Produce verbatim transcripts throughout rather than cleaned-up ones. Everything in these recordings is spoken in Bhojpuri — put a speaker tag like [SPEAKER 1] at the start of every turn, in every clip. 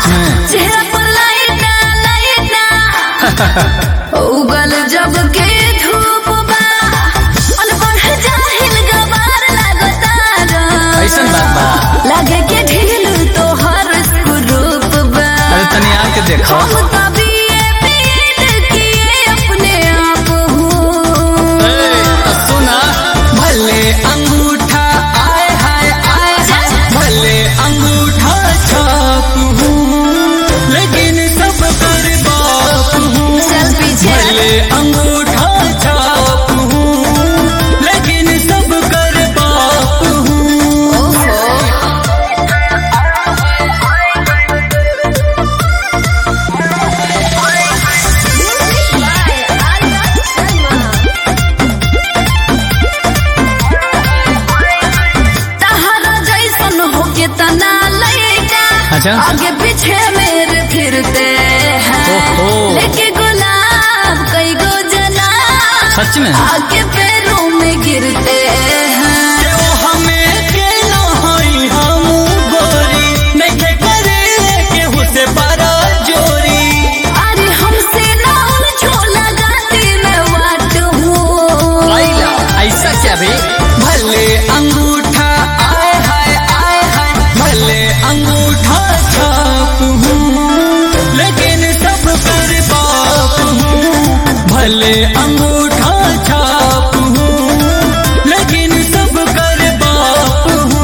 [SPEAKER 1] चेहरा पर लाइट लाइट उगल जब के धूप बा अनपढ़ जाहिल गवार लागता
[SPEAKER 2] ऐसन बात बा
[SPEAKER 1] लगे के ढील तो हर रूप बा।
[SPEAKER 2] अरे तनी आके देखो
[SPEAKER 1] अपने आप
[SPEAKER 2] सुना भले अंगूठा आए हाय आए हाय भले अंगूठा छाप लेकिन सब कर बाप
[SPEAKER 1] चल पीछे
[SPEAKER 2] भले अंगूठा छाप लेकिन सब कर बाप
[SPEAKER 1] तना लइका
[SPEAKER 2] अच्छा
[SPEAKER 1] आगे पीछे मेरे फिरते हैं लेके गुलाब कई गो जना
[SPEAKER 2] सच में
[SPEAKER 1] आगे पैरों में गिरते हैं
[SPEAKER 2] हमें के ना होई हम गोरी नहीं करे केहू से बड़ा जोरी
[SPEAKER 1] अरे हमसे ना झोला गाती मैं वाट हूँ
[SPEAKER 2] ऐसा क्या भी भले अंगूठा आए हाय आए हाय भले अंगूठा छाप लेकिन सब कर बाप भले अंगूठा छाप लेकिन सब कर बाप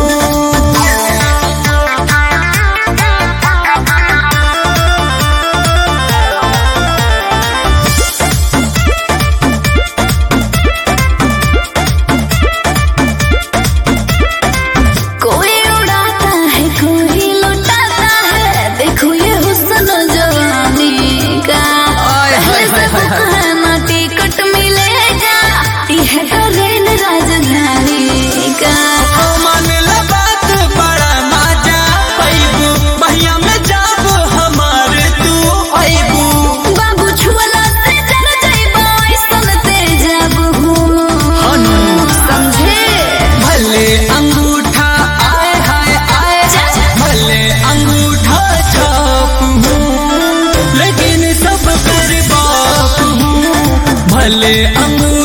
[SPEAKER 1] कोई उड़ाता है कोई लुटाता है देखो ये हुस्न जवानी का पहले से बुक है ना टिकट मिलेगा यह ट्रेन राजधानी का
[SPEAKER 2] मन बात बड़ा मजा पैबू भैया में जाब हमारे तू पैबू
[SPEAKER 1] बाबू छुअला से जल जाइबा ऐसन तेजाब हूँ समझे
[SPEAKER 2] भले अंगूठा आए हाय आए भले अंगूठा छाप लेकिन सब कर बाप भले अंगूठा